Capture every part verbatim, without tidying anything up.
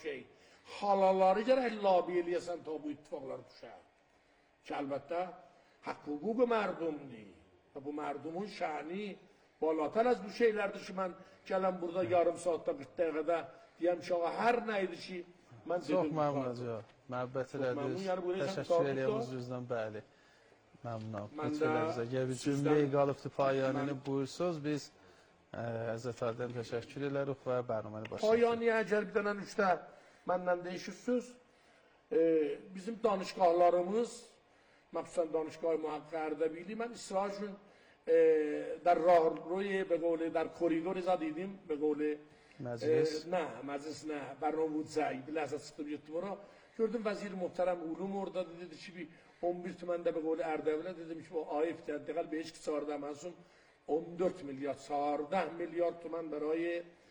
şey. Halaları gərək labi eləyəsən ta bu ittifaqlar düşər. Ki, əlbəttə, haqq hüquq mərdumdur. Və bu mərdumun şəni بالاتر از bu şeylərdir ki, mən gələm burada yarım saatda qırx dəqiqədə deyəm ki, ağa, hər nə idi ki, mən dedim. Çox məmnunacaq. Məhəbbət elədiniz. Təşəkkür edirəm özünüzdən, bəli. Məmnunam. Lütfədənizə. Gəl bir cümləyi qalıbdır payaniəni buyursuz, biz Əzət Alidən təşəkkür edərik və bərnaməni başlayırıq. Payaniyə əgər bir dənə üçdə məndən değişirsiniz, bizim danışqahlarımız, məxsusən danışqah Muhaqqaq Ərdəbili, mən İsra gün در راهروی به قول در کوریدور زدیدیم به قول مجلس نه مجلس نه برنامه بود زایی bir ləhzə çıxdım getdim ora gördüm vəzir muhterem ulum orada dedi ki bir on bir tümende به قول Ərdəbilə dedim ki o ayıbdır دیگه به هیچ çağırdı mənsum on dörd milyar çهارده میلیارد تومان برای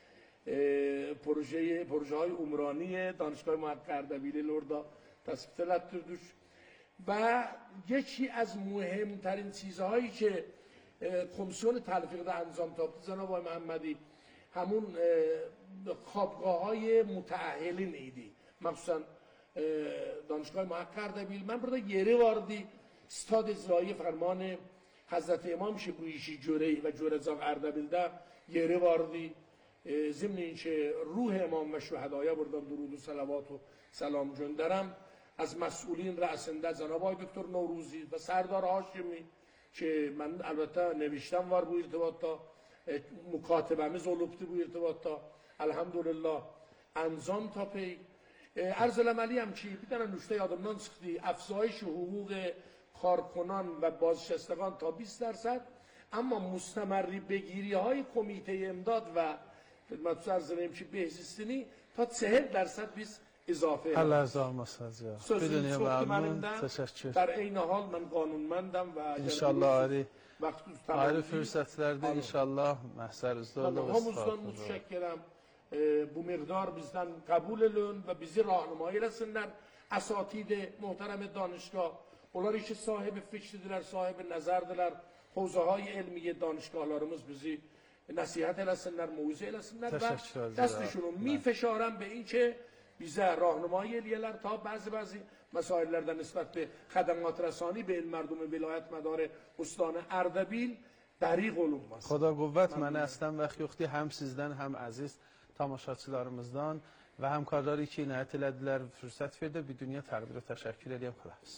پروژه پروژه های عمرانی دانشگاه محقق اردبیلی orada تصویب ettirdik و یکی از مهمترین چیزهایی که کمیسیون تلفیق انجام داد جناب آقای محمدی همون خوابگاه های متأهلین ایدی مخصوصا دانشگاه محقق اردبیل من burada yeri vardı استاد اجرایی فرمان حضرت امام شبویشی جوری و جورزاق اردبیل'de yeri vardı ضمن اینکه روح امام و شهدایا buradan درود و صلوات و سلام göndərəm از مسئولین رأسنده جناب آقای دکتر نوروزی و سردار هاشمی که من البته نوشتم var bu irtibatta mukatebemiz olubdu bu irtibatta elhamdülillah انجام تا پی عرض eləməliyəm ki bir dənə nüştə yadımdan çıxdı افزایش حقوق کارکنان و بازنشستگان تا بیست درصد اما مستمری بگیری های کمیته امداد و خدمت عرض کنم ki بهزیستینی تا چهل درصد biz اضافه Allah razı olmasın. Sözün çoxdur mənimdən. Təşəkkür. Dar eyni hal mən qanunməndəm və inşallah ayrı ayrı fürsətlərdə inşallah məhsərüzdə olur. Hamımızdan mütəşəkkirəm. Bu miqdar bizdən qəbul edin və bizi rahnimaya eləsinlər. Əsatid möhtərəm danışgah. Onlar ki sahib fikirdirlər, sahib nəzərdirlər. Havzahay elmi danışgahlarımız bizi nəsihət eləsinlər, mövzə eləsinlər və dəstişunu میفشارم به این که bizə راهنمایی eləyirlər ta bəzi bəzi məsələlərdə nisbət به خدمات رسانی به این مردم ولایت مدار استان اردبیل dəriq olunmaz. Xuda qüvvət mənə əslən vaxt yoxdur. Həm sizdən, həm əziz tamaşaçılarımızdan və həmkarları ki, inayət elədilər, fürsət verdi. Bir dünya təqdirə təşəkkür edirəm. Xudahafız.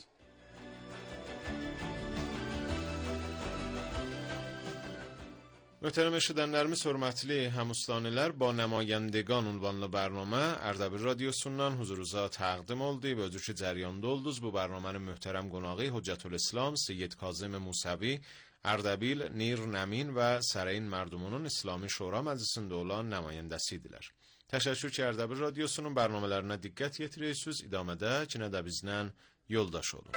محترم شنوندگان hörmətli həmüstanilər, با نمایندگان ünvanlı برنامه Ərdəbil radiosundan huzurunuza təqdim oldu və özü ki cəryanında oldunuz. Bu برنامهnin möhtərəm qonağı Hüccətülislam Seyyid Kazım Musavi Ərdəbil, Nir Nəmin və Səreyin Mərdumunun İslami Şura Məclisində olan nümayəndəsidirlər. Təşəkkür ki Ərdəbil radiosunun برنامələrinə diqqət yetirirsiniz. İdamədə yenə də bizlə yoldaş olun.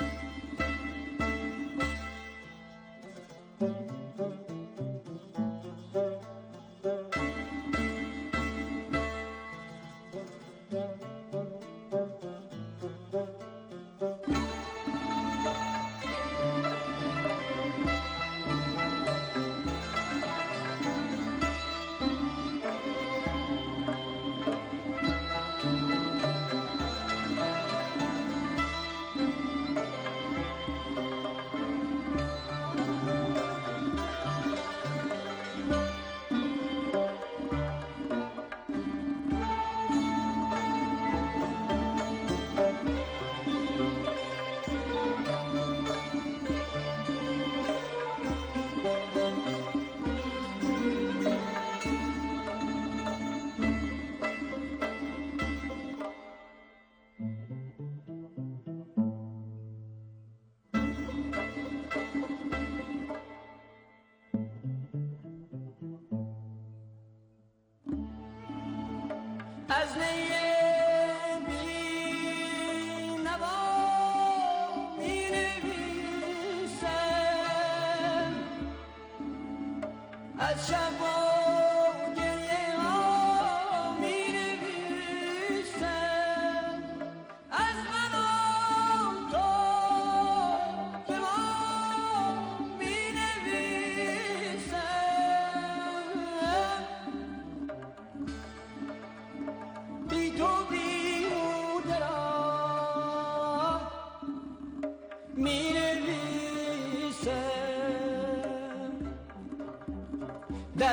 بی تو بی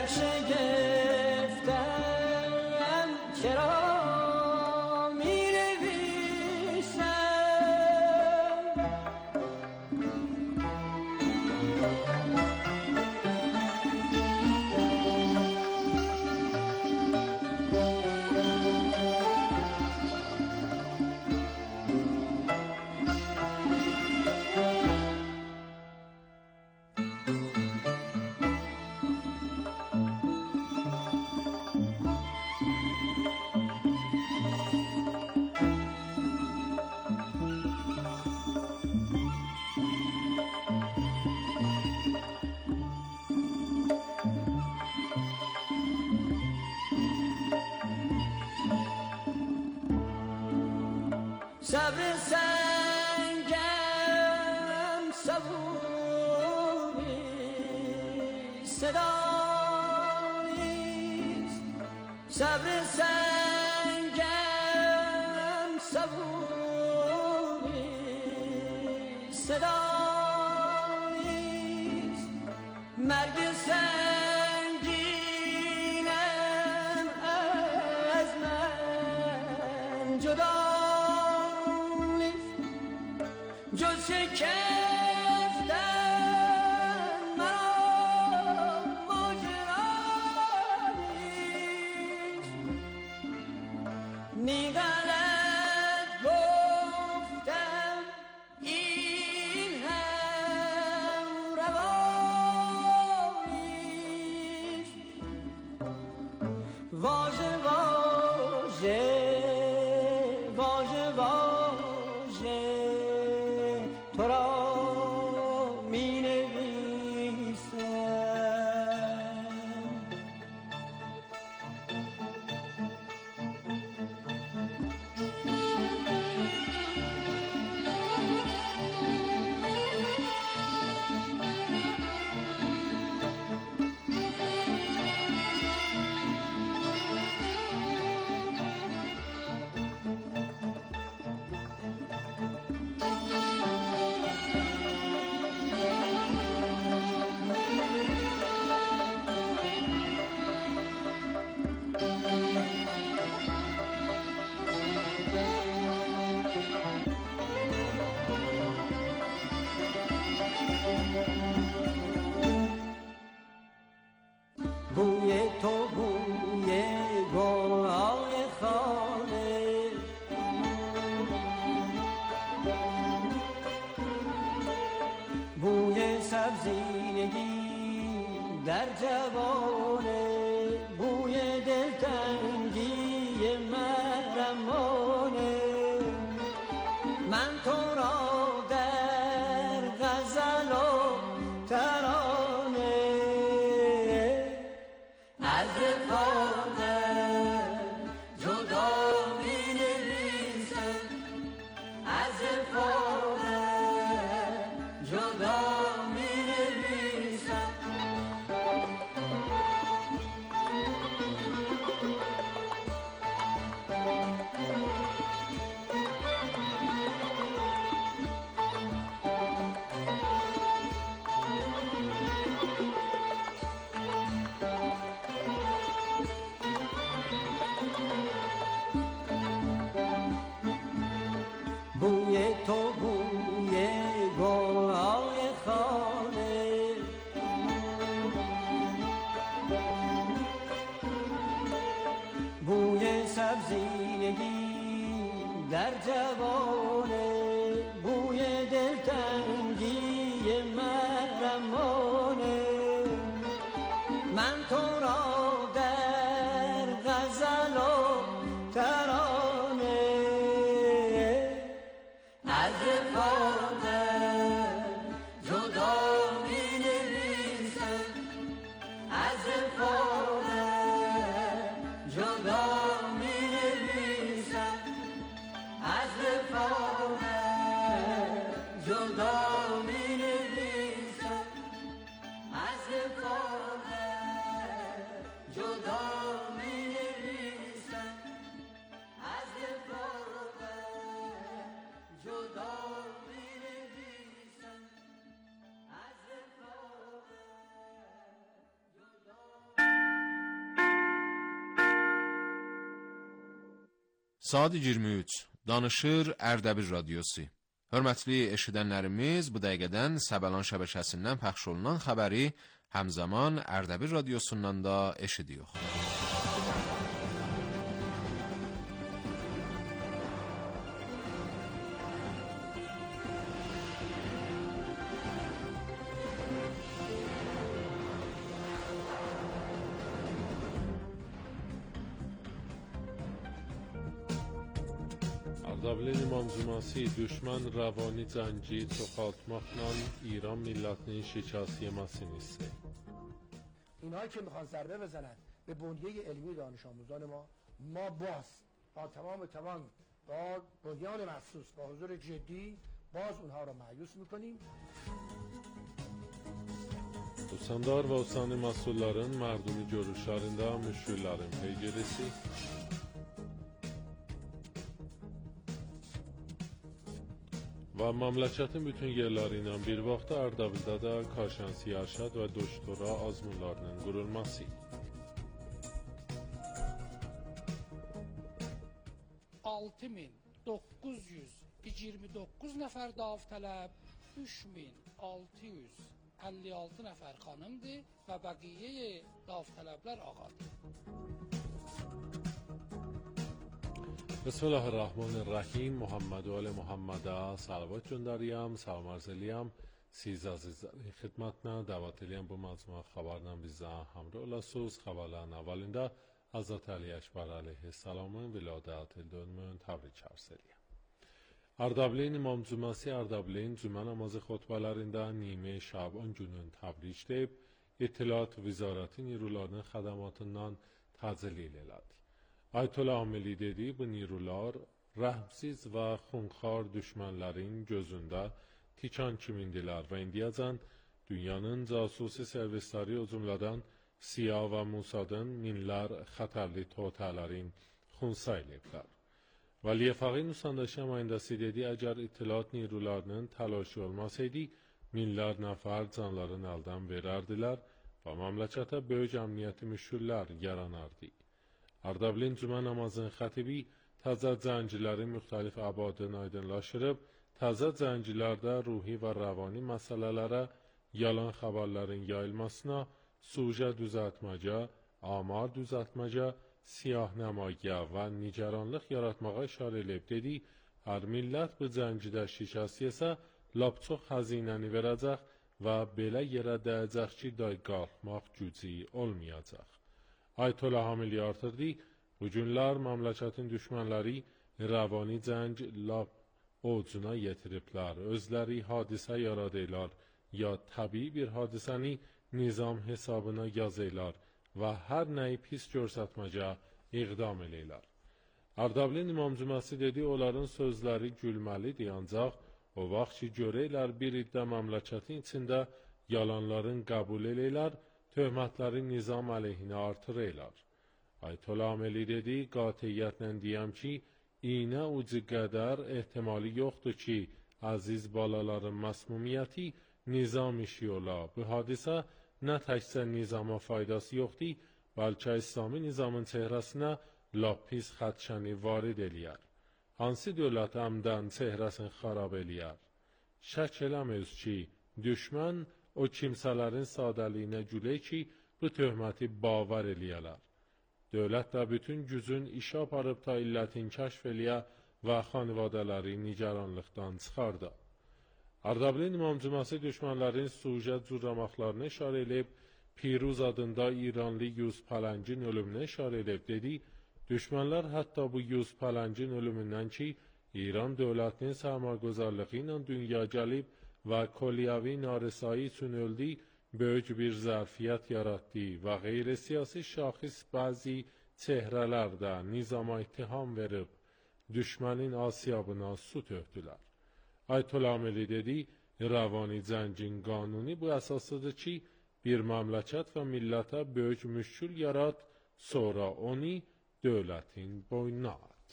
در شگفتم چرا صبر سنگم صبوری صدا نیست صبر سنگم صبوری صدا نیست مرگ سنگینم از من جدا جز شکفتن مرا ماجرا نیست نی غلط گفتم این هم روا نیست واژه واژه واژه واژه تو را می نویسم بوی تو بوی گلهای خانه بوی سبزینگی در جوانه بوی دلتنگی محرمانه من تو را در غزل و ترانه از رفاقت جدا می نویسم از رفاقت جدا می نویسم بوی تو بوی گلهای خانه بوی سبزینگی در جوانه بوی دلتنگی محرمانه من تو را در غزل و ترانه از رفاقت جدا می نویسم از رفاقت جدا می نویسم از رفاقت جدا Saat iyirmi üç. Danışır Ərdəbil radiosu. Hörmətli eşidənlərimiz, bu dəqiqədən Səbəlan şəbəkəsindən pəxş olunan xəbəri həmzaman Ərdəbil radiosundan da eşidiyor. Ardabil İmam Cüması düşman ravani zənci çoxaltmaqla İran millətinin şikast yemasını istəyir. اینایی که میخوان ضربه بزنن به بنیه علمی دانش آموزان ما ما باز با تمام توان با بنیان مخصوص با حضور جدی باز اونها رو مایوس میکنیم. Usandar və usani məsulların mərdumi görüşlərində müşküllərin peygirisi. Və məmləkətin bütün yerləri ilə bir vaxtda Ardabildə də Karşansi Ərşad və Doktora azmunlarının qurulması. altı min doqquz yüz iyirmi doqquz nəfər davtələb, üç min altı yüz əlli altı nəfər xanımdır və bəqiyyə davtələblər ağadır. Bismillahirrahmanirrahim. Muhammed و آل محمد صلوات göndəriyəm, salam arz eləyəm. Siz əzizlərin xidmətinə dəvət eləyəm bu məcmua xəbərlə bizə həmrə olasınız. Xəbərlərin əvvəlində Hazreti Ali Əkbər əleyhissalamın viladət ildönümün təbrik arz eləyəm. Ardabilin İmam Cüməsi Ardabilin cümə namazı xutbələrində Nimə Şaban günün təbrik edib, İttilaat Vizarəti Nirularının xədamatından təcəlil elədi. Ayətullah Amili dedi, bu nirular rəhmsiz və xunxar düşmənlərin gözündə tikan kimindilər və indiyəcən dünyanın casusi servisləri o cümlədən Siya və Musadın minlər xətərli totələrin xunsa eləyiblər. Vəliyə Fəqih Nusandəşəm ayındası dedi, əgər İttilaat nirularının təlaşı olmasaydı, minlər nəfər canlarını əldən verərdilər və məmləkətə böyük əmniyyəti müşküllər yaranardı. Ardabilin cümə namazının xətibi təzə zəncilərin müxtəlif əbadını aydınlaşdırıb, təzə zəncilərdə ruhi və rəvani məsələlərə, yalan xəbərlərin yayılmasına, suja düzəltməcə, amar düzəltməcə, siyahnəmaya və nigaranlıq yaratmağa işarə edib dedi, hər millət bu zəncidə şikəst yesə, lap çox xəzinəni verəcək və belə yerə dəyəcək ki, day qalxmaq gücü olmayacaq. Ayətullah Amili artırdı, bu günlər məmləkətin düşmənləri rəvani cəng lap ocuuna yetiriblər. Özləri hadisə yaradırlar, ya təbii bir hadisəni nizam hesabına yazırlar və hər nəyi pis görsətməcə iqdam edirlər. Ardabilin İmam Cüməsi dedi, onların sözləri gülməlidir, ancaq o vaxt ki, görürlər bir iddə məmləkətin içində yalanların qəbul edirlər, töhmətləri nizam əleyhinə artırırlar. Ayətullah Amili dedi, qatiyyətlə deyəm ki, iynə ucu qədər ehtimali yoxdur ki, əziz balaların məsmumiyyəti nizam işi ola. Bu hadisə nə təkcə nizama faydası yoxdur, bəlkə İslami nizamın çehrəsinə lap pis xədşəni varid eləyər. Hansı dövlət əmdən çehrəsini xarab eləyər? Şək eləmiz ki, düşmən o kimsələrin sadəliyinə gülə ki, bu töhməti bavar eləyələr. Dövlət də bütün gücün işə aparıb ta illətin kəşf eləyə və xanivadələri nigaranlıqdan çıxarda. Ardabilin İmam Cüməsi düşmənlərin sucə cürramaqlarını işarə edib, Piruz adında İranlı Yus Pələngin ölümünə işarə edib dedi, düşmənlər hətta bu Yus Pələngin ölümündən ki, İran dövlətinin sərmaqözərliği ilə dünya gəlib və kolyavi narisایی üçün öldü, böyük bir zərfiyyət yaratdı və qeyri-siyasi şəxs bəzi çehrələrdə nizama ittiham verib, düşmənin asiyabına su tökdülər. Ayətullah Amili dedi, rəvani cəngin qanuni bu əsasıdır ki, bir məmləkət və millətə böyük müşkül yarat, sonra onu dövlətin boynuna at.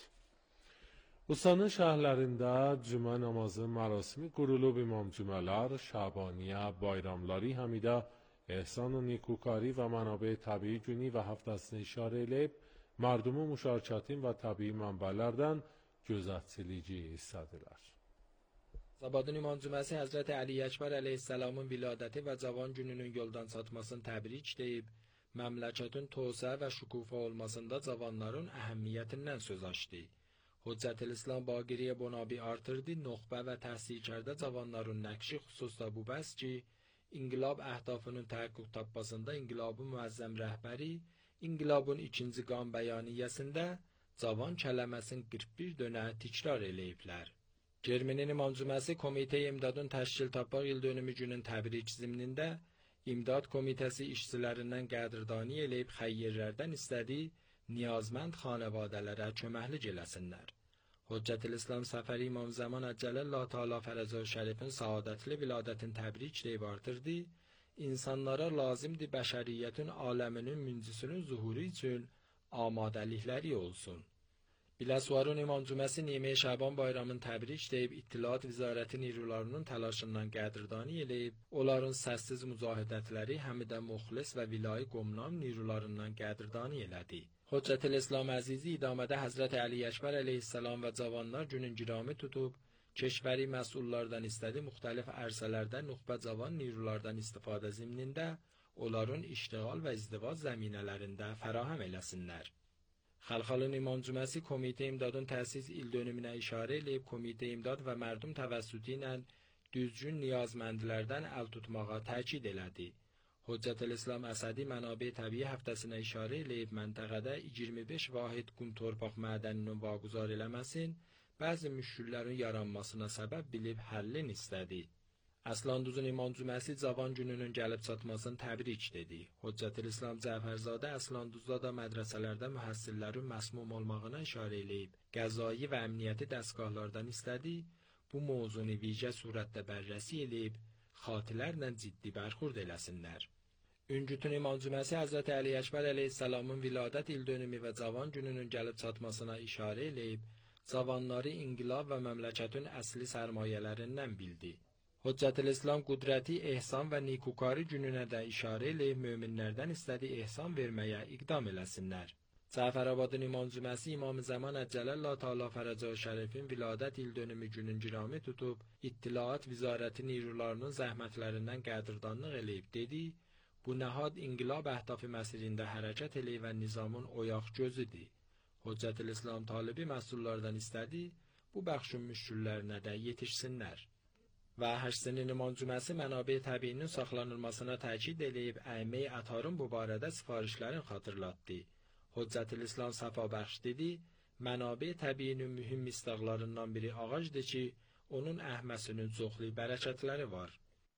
Usanın şəhərlərində cümə namazı mərasimi qurulub, imam cümələr, şabaniyə, bayramları həmidə, ehsan-ı nikukari və mənabə təbii günü və həftəsini işarə eləyib, mardımı müşarakatin və təbii mənbələrdən gözətçilici istədilər. Zabadın manzuməsi Həzrət Əli Əkbər əleyhisselamın viladəti və cavan gününün yoldan satmasını təbrik deyib, məmləkətin tosə və şükufa olmasında cavanların əhəmiyyətindən söz açdı. Hüccətülislam Baqiriyə Bonabi artırdı, nöxbə və təhsil kərdə cavanların nəqşi xüsusda bu bəs ki, İnqilab əhdafının təhəqqüq tapmasında İnqilabın müəzzəm rəhbəri, İnqilabın ikinci qan bəyaniyyəsində cavan kələməsin qırx bir dönə tikrar eləyiblər. Germinin manzuməsi Komitə İmdadın təşkil tapmaq il dönümü günün təbrik zimnində İmdad Komitəsi işçilərindən qədrdani eləyib xəyyirlərdən istədi, niyazmənd xanəvadələrə köməklik eləsinlər. Hüccətülislam Səfəri İmam Zaman Əcələllah Teala Fərəcə Şərifin saadətli viladətin təbrik deyib artırdı, insanlara lazımdır bəşəriyyətin aləminin müncüsünün zuhuru üçün amadəlikləri olsun. Biləsuarun manzuməsi Nimə Şaban bayramın təbrik deyib, İttilaat Vizarəti nirularının təlaşından qədrdani eləyib, onların səssiz mücahidətləri həmidə müxlis və vilayı qomnam nirularından qədrdani elədi. Hüccətülislam Əzizi idamədə Həzrət Əli Əkbər əleyhisselam və cavanlar günün girami tutub, keşvəri məsullardan istədi müxtəlif ərsələrdə nüxbə cavan nirulardan istifadə zimnində, onların iştiğal və izdivac zəminələrində fərahəm eləsinlər. Xalxalın manzuməsi Komitə İmdadın təsis il dönümünə işarə eləyib, Komitə İmdad və mərdum təvəssütü ilə düzgün niyazməndlərdən əl tutmağa təkid elədi. Hüccətülislam Əsədi Mənabə Təbii həftəsinə işarə eləyib, məntəqədə iyirmi beş vahid qum torpaq mədəninin vaquzar eləməsin, bəzi müşküllərin yaranmasına səbəb bilib həllin istədi. Əslanduzun manzuməsi cavan gününün gəlib çatmasını təbrik dedi. Hüccətülislam Cəfərzadə Əslanduzda da mədrəsələrdə mühəssillərin məsmum olmağına işarə eləyib, qəzai və əmniyyəti dəstgahlardan istədi, bu mövzunu vicə surətdə bərrəsi eləyib, xatilərlə ciddi bərxurd eləsinlər. Üncütün manzuməsi Həzrət Əli Əkbər əleyhisselamın viladət il dönümü və cavan gününün gəlib çatmasına işarə eləyib, cavanları inqilab və məmləkətin əsli sərmayələrindən bildi. Hüccətülislam qudrəti, ehsan və nikukari gününə də işarə eləyib, möminlərdən istədi ehsan verməyə iqdam eləsinlər. Cəfərabadın manzuməsi İmam Zaman Əcələllah Teala Fərəcə Şərifin viladət il dönümü günün girami tutub, İttilaat Vizarəti nirularının zəhmətlərindən qədrdanlıq eləyib dedi, bu nəhad inqilab əhdafı məsirində hərəkət eləyib və nizamın oyaq gözüdür. Hüccətülislam talibi məsullardan istədi, bu bəxşün müşküllərinə də yetişsinlər. Və Həşsinin manzuməsi mənabə təbiinin saxlanılmasına təkid eləyib, Əymə Ətarın bu barədə sifarişlərin xatırlatdı. Hüccətülislam Səfa bəxş dedi, mənabə təbiinin mühüm mistaqlarından biri ağacdır ki, onun əhməsinin çoxlu bərəkətləri var.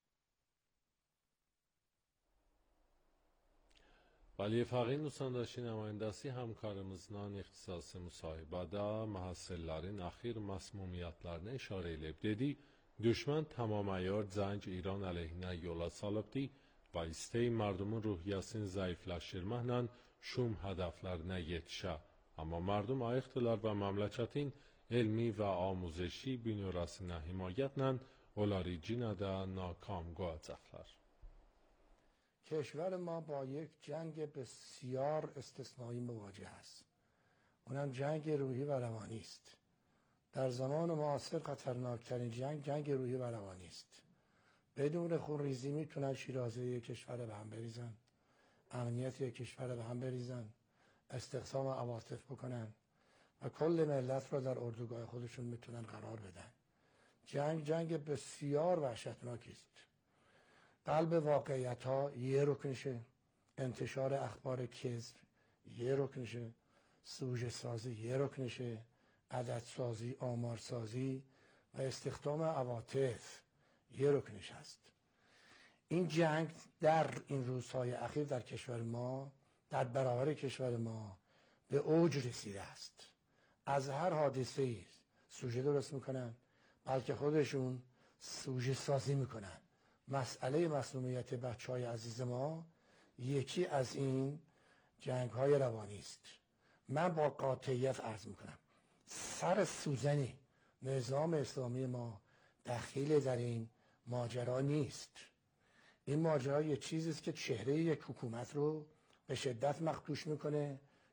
Vəli Fəqih Nüsandaşı nümayəndəsi həmkarımızdan ixtisası müsahibədə məhəssillərin əxir məsmumiyyətlərinə işarə eləyib dedi, düşmən tamaməyar cəng İran əleyhinə yola salıbdı və istəyi mərdumun ruhiyyəsini zəifləşdirməklə şum hədəflərinə yetişə. Amma mərdum ayıqdılar və məmləkətin elmi və amuzişi bünövrəsinə himayətlə onları cinə də nakam qoyacaqlar. کشور ما با یک جنگ بسیار استثنایی مواجه است. اونم جنگ روحی و روانی است. در زمان معاصر خطرناکترین جنگ جنگ روحی و روانی است. بدون خونریزی میتونن شیرازه یک کشور به هم بریزن، امنیت یک کشور به هم بریزن، استقسام عواطف بکنن و کل ملت را در اردوگاه خودشون میتونن قرار بدن. جنگ جنگ بسیار وحشتناکی است. قلب واقعیت ها یه رکنشه، انتشار اخبار کذب یه رکنشه، سوژه سازی یه رکنشه، عدد سازی، آمار سازی و استخدام عواطف یه رکنش است. این جنگ در این روزهای اخیر در کشور ما، در برابر کشور ما به اوج رسیده است. از هر حادثه‌ای سوژه درست میکنن، بلکه خودشون سوژه سازی میکنن. مسئله مسمومیت بچهای عزیز ما یکی از این جنگ های روانی است. من با قاطعیت عرض میکنم سر سوزن نظام اسلامی ما دخیل در این ماجرا نیست. این ماجرا یه چیزی است که چهره یک حکومت رو به شدت مخدوش میکنه،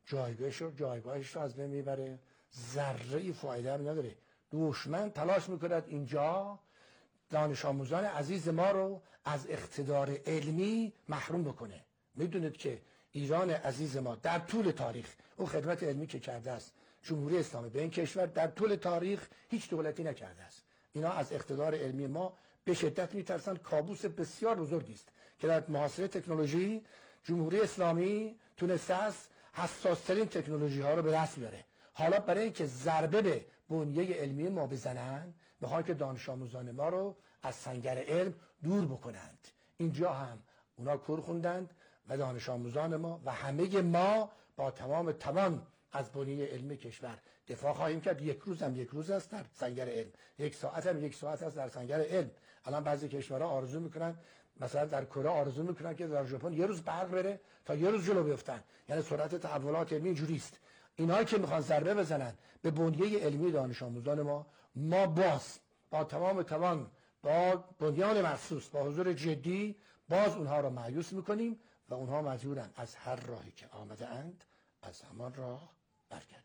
جایگاهش رو جایگاهش رو از بین میبره، ذره فایده هم نداره. دشمن تلاش میکند اینجا دانش آموزان عزیز ما رو از اقتدار علمی محروم بکنه. میدونید که ایران عزیز ما در طول تاریخ اون خدمت علمی که کرده است جمهوری اسلامی به این کشور در طول تاریخ هیچ دولتی نکرده است. اینا از اقتدار علمی ما به شدت میترسن. کابوس بسیار بزرگی است که در محاصره تکنولوژی جمهوری اسلامی تونسته است حساس‌ترین تکنولوژی ها رو به دست بیاره. حالا برای اینکه ضربه به بنیه علمی ما بزنن میخوان که دانش آموزان ما رو از سنگر علم دور بکنند. اینجا هم اونا کور خوندند و دانش آموزان ما و همه ما با تمام توان از بنیه علمی کشور دفاع خواهیم کرد. یک روز هم یک روز است در سنگر علم، یک ساعت هم یک ساعت است در سنگر علم. الان بعضی کشورها آرزو میکنن، مثلا در کره آرزو میکنن که در ژاپن یه روز برق بره تا یه روز جلو بیفتن. یعنی سرعت تحولات علمی اینجوری است. اینایی که میخوان ضربه بزنن به بنیه علمی دانش آموزان ما، ما باز با تمام توان با بنیان مخصوص با حضور جدی باز اونها رو مایوس میکنیم و اونها مجبورن از هر راهی که آمده اند از همان راه برگردند.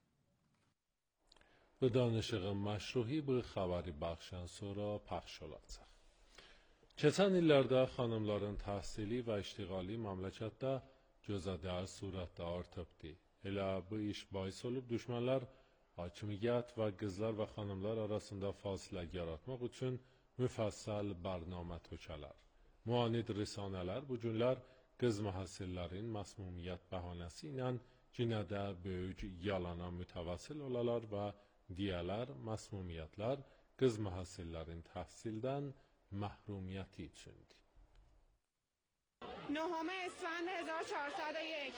Bu danışığı məşruhi bir xəbəri baxşan sonra pəxş olacaq. Keçən illərdə xanımların təhsili və iştiğali məmləkətdə gözədər surətdə artıbdı. Elə bu iş bahis olub düşmənlər hakimiyyət və qızlar və xanımlar arasında fasilə yaratmaq üçün müfəssəl bərnamə tökələr. Muanid risanələr bu günlər qız məhəssillərin məsmumiyyət bəhanəsi ilə cinədə böyük yalana mütəvəssil olalar və deyələr məsmumiyyətlər qız məhəssillərin təhsildən məhrumiyyəti üçündür. نهم اسفند هزار و چهارصد و یک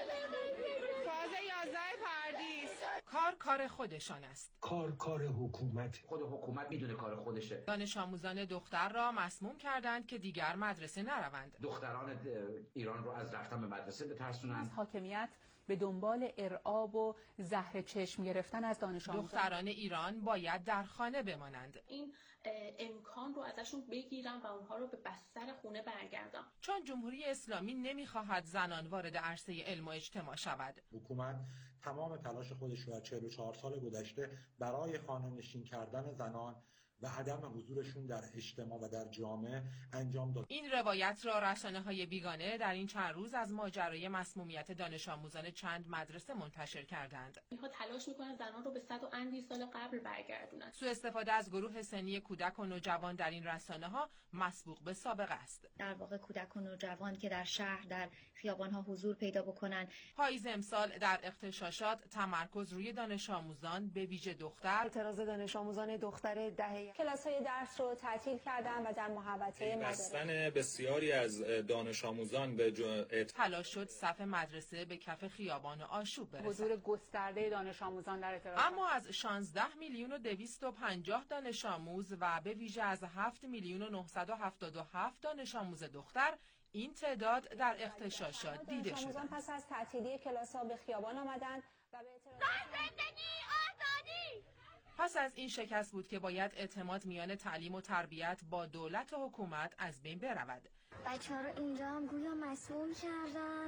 فاز یازده پردیس. کار کار خودشان است. کار کار حکومت. خود حکومت میدونه کار خودشه. دانش آموزان دختر را مسموم کردند که دیگر مدرسه نروند. دختران ایران رو از رفتن به مدرسه بترسونند. حاکمیت به دنبال ارعاب و زهر چشم گرفتن از دانش آموزان. دختران ایران باید در خانه بمانند. این امکان رو ازشون بگیرن و اونها رو به بستر خونه برگردن. چون جمهوری اسلامی نمیخواهد زنان وارد عرصه علم و اجتماع شود. حکومت تمام تلاش خودش رو از چهل و چهار سال گذشته برای خانه نشین کردن زنان و عدم حضورشون در اجتماع و در جامعه انجام داد. این روایت را رسانه‌های بیگانه در این چند روز از ماجرای مسمومیت دانش آموزان چند مدرسه منتشر کردند. اینها تلاش می‌کنند زنان رو به صد و اندی سال قبل برگردونند. سوء استفاده از گروه سنی کودک و نوجوان در این رسانه‌ها مسبوق به سابقه است. در واقع کودک و نوجوان که در شهر در خیابان‌ها حضور پیدا بکنند. پاییز امسال در اغتشاشات تمرکز روی دانش آموزان به ویژه دختر. اعتراض دانش آموزان دختر دهه کلاس‌های درس رو تعطیل کردن و در محوطه مدارس بستن بسیاری از دانش آموزان به جو... تلاش شد صف مدرسه به کف خیابان آشوب برسد. حضور گسترده دانش آموزان در اعتراض. اما از شانزده میلیون و دویست و پنجاه دانش آموز و به ویژه از هفت میلیون و نهصد و هفتاد و هفت دانش آموز دختر این تعداد در اغتشاشات دیده شد. دانش آموزان پس از تعطیلی کلاس‌ها به خیابان آمدند و به اعتراض زندگی آزادی. پس از این شکست بود که باید اعتماد میان تعلیم و تربیت با دولت و حکومت از بین برود. بچه‌ها رو اینجا هم گویا مسموم کردن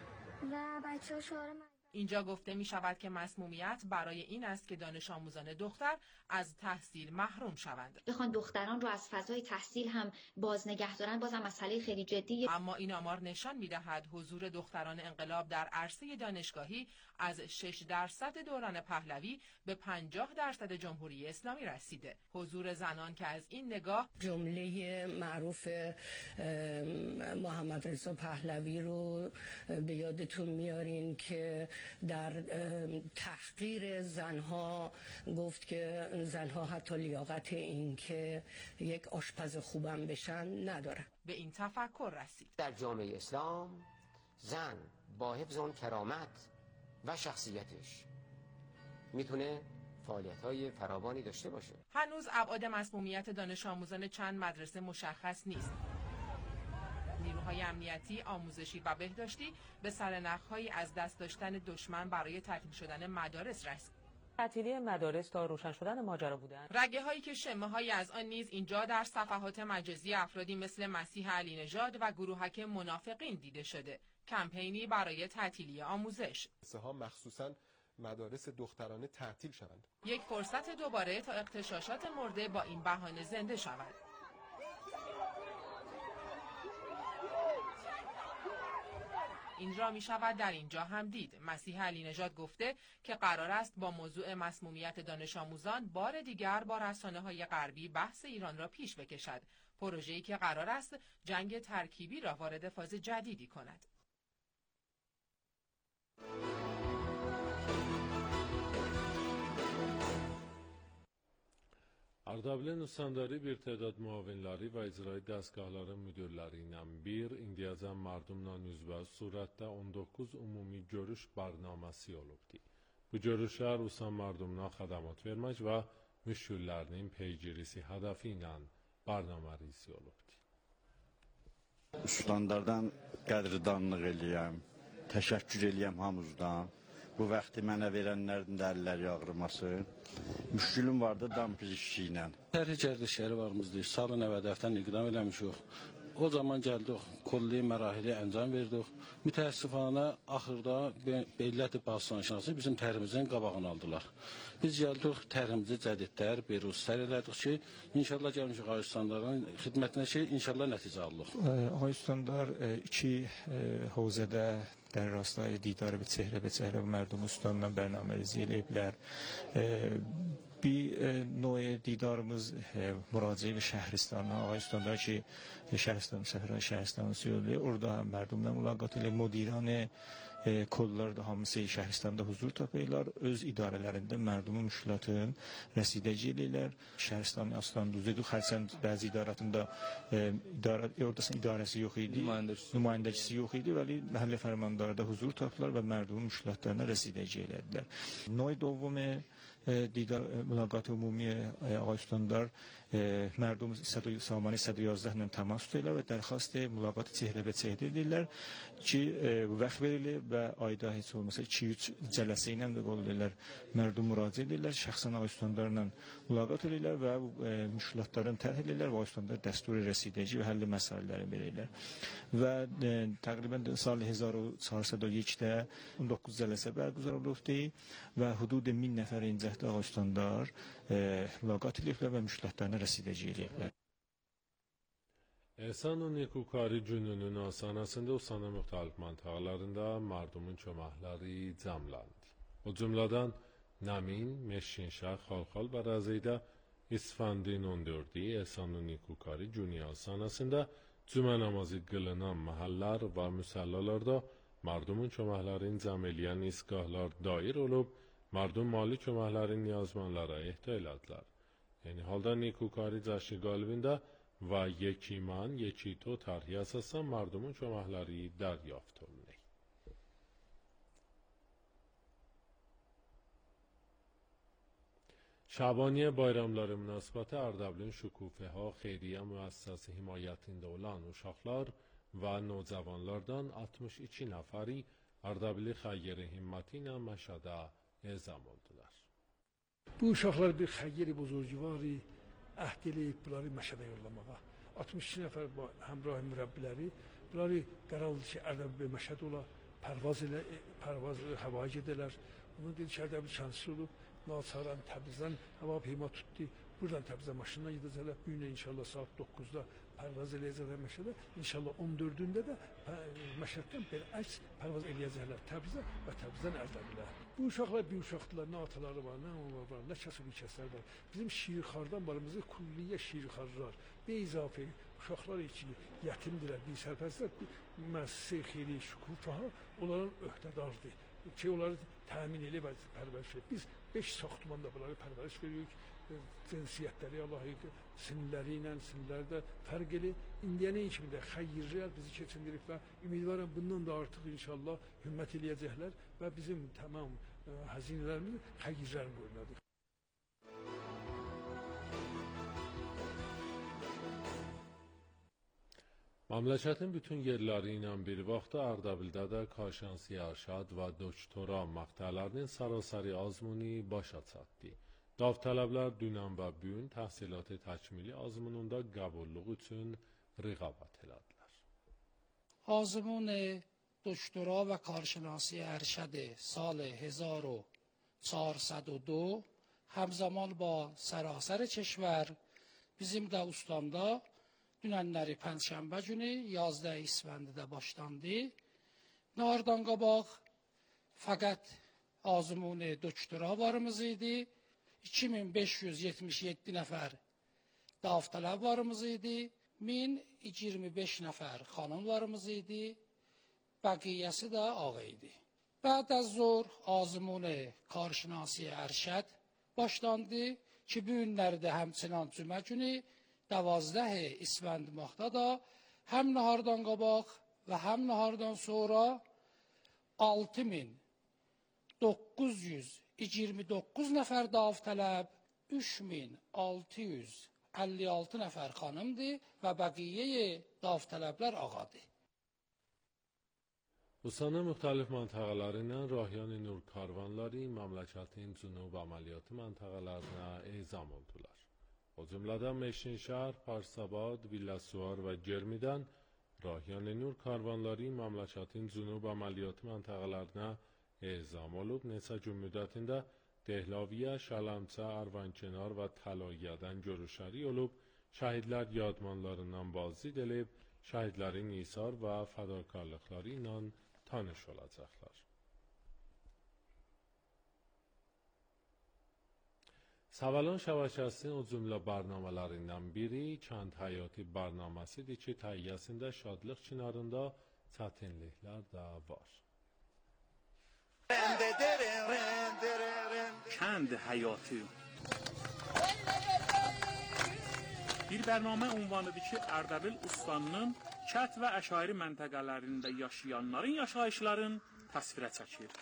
و بچه‌ها شعار اینجا گفته می شود که مسمومیت برای این است که دانش آموزان دختر از تحصیل محروم شوند. بخوان دختران رو از فضای تحصیل هم باز نگه دارن بازم مسئله خیلی جدیه. اما این آمار نشان می دهد حضور دختران انقلاب در عرصه دانشگاهی از شش درصد دوران پهلوی به پنجاه درصد جمهوری اسلامی رسیده. حضور زنان که از این نگاه جمله معروف محمد رضا پهلوی رو به یادتون میارین که در تحقیر زنها گفت که زنها حتی لیاقت این که یک آشپز خوبم بشن ندارن. به این تفکر رسید. در جامعه اسلام زن با حفظ اون کرامت و شخصیتش میتونه فعالیت‌های فراوانی داشته باشه. هنوز ابعاد مسمومیت دانش آموزان چند مدرسه مشخص نیست. نیروهای امنیتی، آموزشی و بهداشتی به سرنخ‌هایی از دست داشتن دشمن برای تعطیل شدن مدارس رسید. تعطیلی مدارس تا روشن شدن ماجرا بودند. رگه هایی که شمه هایی از آن نیز اینجا در صفحات مجازی افرادی مثل مسیح علی نژاد و گروهک منافقین دیده شده. کمپینی برای تعطیلی آموزش. ها مخصوصاً مدارس دخترانه تعطیل شوند. یک فرصت دوباره تا اغتشاشات مرده با این بهانه زنده شود. این را می شود در اینجا هم دید. مسیح علی نژاد گفته که قرار است با موضوع مسمومیت دانش آموزان بار دیگر با رسانه‌های غربی بحث ایران را پیش بکشد. پروژه‌ای که قرار است جنگ ترکیبی را وارد فاز جدیدی کند. Ardabil nüsandari bir təhdad müavinləri və icraî dəstgahların müdürləri ilə bir indiyəcən mardumla üzbəüz surətdə on doqquz ümumi görüş barnaməsi olubdu. Bu görüşlər Usan mardumuna xədəmat vermək və müşküllərinin peygirisi hədəfi ilə barnaməsi olubdu. Ustanlardan qədridanlıq eləyəm, təşəkkür eləyəm hamımızdan. Bu vaxtı mənə verənlərin də əlləri ağrıması. Müşkülüm vardı dampiz işçi ilə. Tərhi gərdişləri varımızdır. Salın əvədəfdən iqdam eləmişik. O zaman gəldik, kolli mərahili əncam verdik. Mütəəssifana axırda Beylət-i Bağıstanşansı bizim tərimizin qabağını aldılar. Biz gəldik, tərimizi cədidlər, beruzsər elədik ki, inşallah gəlmişik Ağustanların xidmətinə ki, inşallah nəticə alırıq. Ağustanlar iki havzədə در راستای دیدار به چهره به چهره و مردم استانdan برنامه‌ریزی eləyiblər. Bir növ دیدارımız müraciət və şəhəristana, Ağustosda ki, şəhəristan səfərə şəhəristanı söylüyor. Orada mərdumla mülaqat ilə müdiranə kollar da hamısı şəhristanda huzur tapırlar. Öz idarələrində mərdumun müşkilatın rəsidəci eləyirlər. Şəhəristanın aslan düzüdü. Xərçənd bəzi idarətində idarə ordasının idarəsi yox idi. Nümayəndəçisi yox idi, vəli məhəllə fərmandarında huzur tapdılar və mərdumun müşkilatlarına rəsidəci elədilər. Növ dovumu دیدار ملاقات عمومی آقای استاندار مردم سامانه صد و یازده ilə təmas tuturlar və dərxast mülaqat çehrə və çehrə edirlər ki, vaxt verilir və ayda heç olmasa iki üç cələsə ilə də qol edirlər. Mərdum müraciət edirlər, şəxsən ağay ustandlarla mülaqat edirlər və müşkilatlarını tərh edirlər və ağay ustandlar dəsturi rəsidəci və həlli məsələləri verirlər. Və təqribən sal هزار و چهارصد و یکdə on doqquz cələsə bərqüzar olubdu və hudud min nəfər incəhdə ağay ustandlar mülaqat edirlər və müşkilatlarına rəsidəci edirlər. Ehsan و نیکوکاری gününün asanasında Usanın müxtəlif məntəqələrində mardumun çöməkləri cəmləndi. O cümlədən Nəmin, Meşşinşah, Xalxal və Rəzeydə İsfəndin on dördü Ehsan و نیکوکاری günü asanasında cümə namazı qılınan məhəllər və müsəllalarda mardumun çöməklərin cəm eləyən isgahlar dair olub, mardum mali çöməklərin niyazmanlara ehtiyac elədilər. Yəni halda نیکوکاری cəşni qalbində و یکی من یکی تو طرحی اساسا مردمون çöməkləri دریافت olunur. Şabaniye bayramları münasibəti Ardabilin şükufəha xeyriyyə müəssisəsi himayətində olan uşaqlar və nocavanlardan altmış iki nəfəri Ardabili xeyri himməti ilə Məşədə ezam oldular. Bu uşaqlar bir xeyri buzurcuvari əhd eləyib bunları Məşədə yollamağa. altmış iki nəfər həmrah mürəbbiləri bunları qərar aldı ki, Ardabil Məşədə ola pərvaz ilə pərvaz havayı gedələr. Bunun dedi ki, Ardabil şanslı olub. Naçaran Təbrizdən hava peyma tutdu. Buradan Təbrizə maşınla gedəcəklər. Bu gün inşallah saat doqquzda pərvaz eləyəcəklər Məşədə. İnşallah on dördündə də Məşəddən belə əks pərvaz eləyəcəklər Təbrizə və Təbrizdən Ardabilə. Bu uşaqlar bir uşaqdılar, nə ataları var, nə onlar var, nə kəsəbi kəslər var. Bizim şiirxardan varımızda kulliyə şiirxarlar, beyzafə uşaqlar için yetimdirlər, bir sərpəstlər, müəssisə xeyri şükufaha onların öhdədardır. Ki onları təmin edib pərvəriş edir. Biz beş saxtumanda bunları pərvəriş veririk. Cinsiyyətləri, Allah'ı sinirləri ilə, sinirləri də fərq edir. İndiyənə kimi də xeyirlər bizi keçindirib və ümidvarım bundan da artıq inşallah hümmət eləyəcəklər və bizim tamam həzinələrimiz xeyirlərin qoyunadır. Məmləkətin bütün yerləri ilə bir vaxtda Ardabildə də Karşansi Ərşad və doktora məqtələrinin sarasari azmuni başa çatdı. Davtələblər dünən və bugün təhsilatı təkmili azmununda qəbulluq üçün rəqabət elədilər. آزمون دکترا و کارشناسی ارشد سال هزار و چهارصد و دو همزمان با سراسر کشور bizim de ustamda dünənləri Pənşənbə günü yazda İsfəndidə başlandı. Nardan qabaq fəqət azmuni doktora varımız idi. iki min beş yüz yetmiş yeddi nəfər davtələb varımız idi. min iyirmi beş nəfər xanımlarımız idi. Bəqiyyəsi də ağa idi. Bəd az zor azmuni karşinasi ərşəd başlandı ki, bu günlərdə həmçinin cümə günü دوازده اسفند ماهda da həm nahardan qabaq və həm nahardan sonra altı min doqquz yüz iyirmi doqquz nəfər davtələb, üç min altı yüz əlli altı nəfər xanımdır və bəqiyyə davtələblər ağadır. Rusiyanın müxtəlif məntəqələrindən Rahyan Nur karvanları məmləkətin cənub əməliyyatı məntəqələrinə ezam oldular. O cümlədən Meşinşəhər, Parsabad, Villasuvar və Germidən Rahyan Nur karvanları məmləkətin cənub əməliyyatı məntəqələrinə ezam olub. Neçə gün müddətində Dehlaviyə, Şələmçə, Arvankenar və Təlayyədən görüşəri olub, şəhidlər yadmanlarından bazid edilib, şəhidlərin isar və fədakarlıqları ilə tanış olacaqlar. Savalon şəbəkəsinin o cümlə barnamələrindən biri Kənd Həyatı barnaməsidir ki, təhiyyəsində şadlıq çinarında çətinliklər də var. Kənd Həyatı bir bərnamə ünvanıdır ki, Ərdəbil ustanının kət və əşairi məntəqələrində yaşayanların yaşayışların təsvirə çəkir.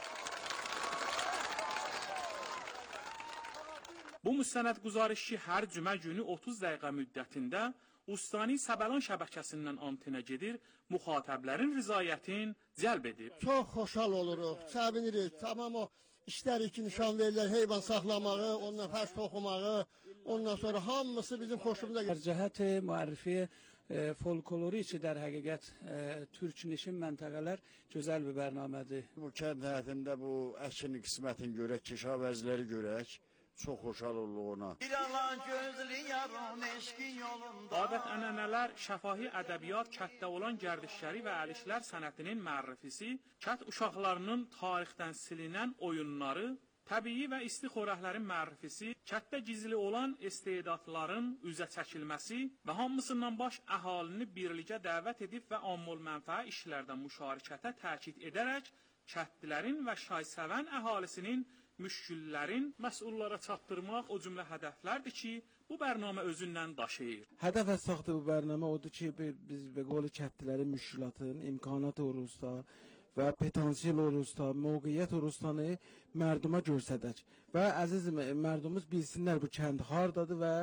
Bu müstənəd quzarış ki, hər cümə günü otuz dəqiqə müddətində Ustani Səbəlan şəbəkəsindən antenə gedir, müxatəblərin rızayətin cəlb edir. Çox xoşal oluruq, sevinirik. Tamam o işləri ki, nişan verirlər, heyvan saxlamağı, ondan fərş toxumağı, ondan sonra hamısı bizim xoşumuza gəlir. Cəhət müərrifi folkloru içi در həqiqət türk nişin məntəqələr gözəl bir bərnamədir. Bu kənd həyatında bu əkin qismətin görək, keşavəzləri görək. Çox xoşal olduq ona. Adət-ənənələr, şəfahi ədəbiyyat, kətdə olan gərdişləri və əlişlər sənətinin mərrifisi, kət uşaqlarının tarixdən silinən oyunları, təbii və isti xörəklərin mərrifisi, kətdə gizli olan istedadların üzə çəkilməsi və hamısından baş əhalini birlikə dəvət edib və ammul mənfəə işlərdə müşarikətə təkid edərək, kətlilərin və şaysəvən əhalisinin müşküllərin məsullara çatdırmaq o cümlə hədəflərdir ki, bu bərnamə özündən daşıyır. Hədəf əsaslı bu bərnamə odur ki, biz به قول kətlilərin müşkülatın, imkanat orusda və potansiyel orusda, mövqeyyət orustanı mərduma göstərək. Və əziz mərdumuz bilsinlər bu kənd hardadır və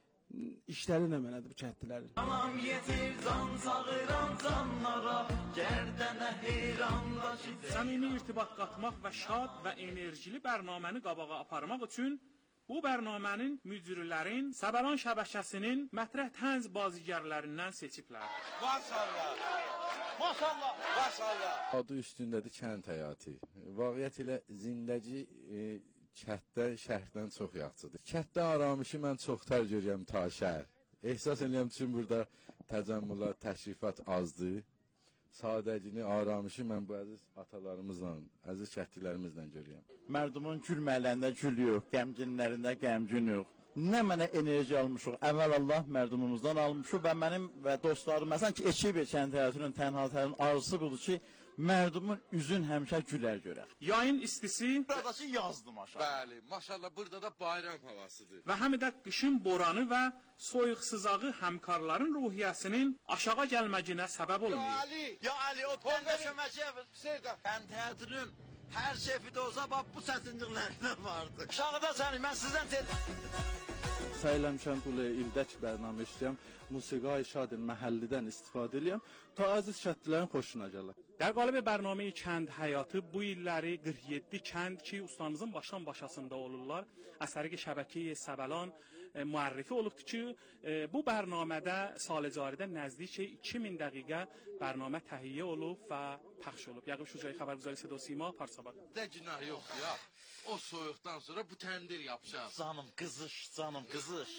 işləri nə mənədir bu kətlilərin. Tamam yetir can sağıran canlara, gərdənə heyrandaşı. Səmimi irtibat qatmaq və şad və enerjili bərnaməni qabağa aparmaq üçün bu bərnamənin müdürlərin Səbəlan şəbəkəsinin mətrəh tənz bazigərlərindən seçiblər. Maşallah, maşallah, maşallah. Adı üstündədir kənd həyatı. Vaqiət ilə zindəci e, kətdə şəhərdən çox yaxşıdır. Kətdə aramışı mən çoxtar görürəm ta şəhər. Ehsas edirəm üçün burada təcəmmülər, təşrifat azdır. Sadəcini, aramışı mən bu əziz atalarımızla, əziz kətlilərimizlə görürəm. Mərdumun gülməklərində gül yox, qəmginlərində qəmgin yox. Nə mənə enerji almışıq, əvvəl Allah mərdumumuzdan almışıq və mənim və dostlarım, məsələn ki, ekib kənd həyatının, tənhaltərin arzusu budur ki, mərdumun üzün həmişə gülər görək. Yayın istisi buradakı yazdı maşallah. Bəli, maşallah burada da bayram havasıdır. Və həm də qışın boranı və soyuqsızağı həmkarların ruhiyyəsinin aşağı gəlməginə səbəb olmuyor. Ya Ali, ya Ali o pəndə köməkçi kənd həyatının hər şefi də olsa bax bu çətinliklərdən vardı. Aşağıda səni mən sizdən tez səy eləmişəm bu ildək bərnamə işləyəm, musiqi şadın məhəllidən istifadə eləyəm ta əziz kəndlilərin xoşuna gələr. در قالب برنامه چند حیاتı bu illəri qırx yeddi kənd ki ustamızın başdan başasında olurlar az طریق şəbəkəyə Səbəlan müərrifi olubdur ki bu bərnamədə sal caridə nəzdik iki min dəqiqə bərnamə təhiyyə olub və pəxş olub. Yaqub Şucayi xəbərgüzarı Səda Sima Parsabaq. Də günah yoxdur ya. O soyuqdan sonra bu təndir yapacağız. Canım qızış, canım qızış.